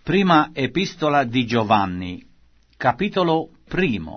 Prima Epistola di Giovanni, capitolo 1.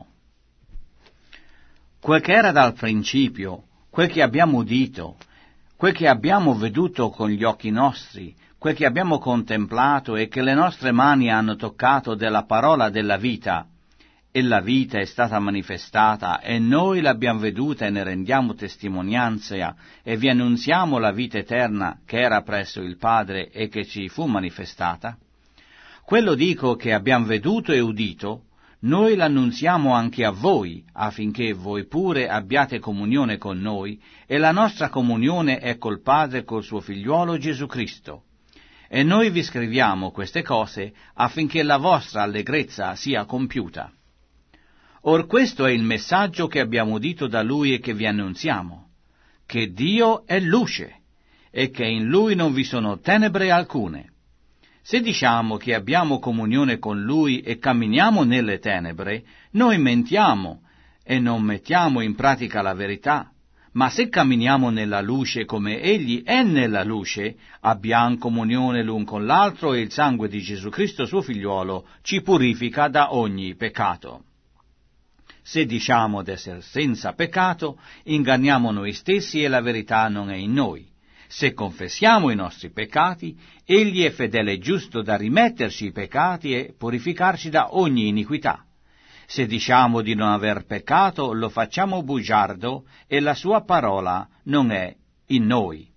Quel che era dal principio, quel che abbiamo udito, quel che abbiamo veduto con gli occhi nostri, quel che abbiamo contemplato e che le nostre mani hanno toccato della parola della vita, e la vita è stata manifestata, e noi l'abbiamo veduta e ne rendiamo testimonianza, e vi annunziamo la vita eterna che era presso il Padre e che ci fu manifestata. Quello dico che abbiamo veduto e udito, noi l'annunziamo anche a voi, affinché voi pure abbiate comunione con noi, e la nostra comunione è col Padre e col suo Figliuolo Gesù Cristo. E noi vi scriviamo queste cose affinché la vostra allegrezza sia compiuta. Or questo è il messaggio che abbiamo udito da Lui e che vi annunziamo, che Dio è luce, e che in Lui non vi sono tenebre alcune. Se diciamo che abbiamo comunione con Lui e camminiamo nelle tenebre, noi mentiamo e non mettiamo in pratica la verità. Ma se camminiamo nella luce come Egli è nella luce, abbiamo comunione l'un con l'altro e il sangue di Gesù Cristo suo Figliuolo ci purifica da ogni peccato. Se diciamo d'essere senza peccato, inganniamo noi stessi e la verità non è in noi. Se confessiamo i nostri peccati, Egli è fedele e giusto da rimetterci i peccati e purificarci da ogni iniquità. Se diciamo di non aver peccato, lo facciamo bugiardo e la sua parola non è in noi.